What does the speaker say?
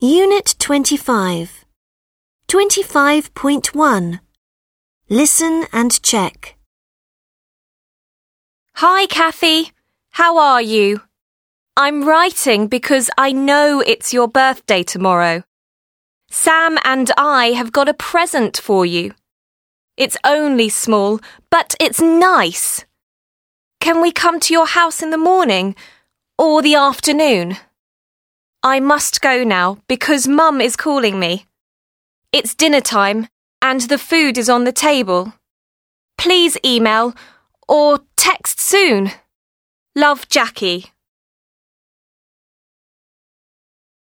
Unit 25. 25.1. Listen and check. Hi, Kathy. How are you? I'm writing because I know it's your birthday tomorrow. Sam and I have got a present for you. It's only small, but it's nice. Can we come to your house in the morning or the afternoon? I must go now because Mum is calling me. It's dinner time and the food is on the table. Please email or text soon. Love, Jackie.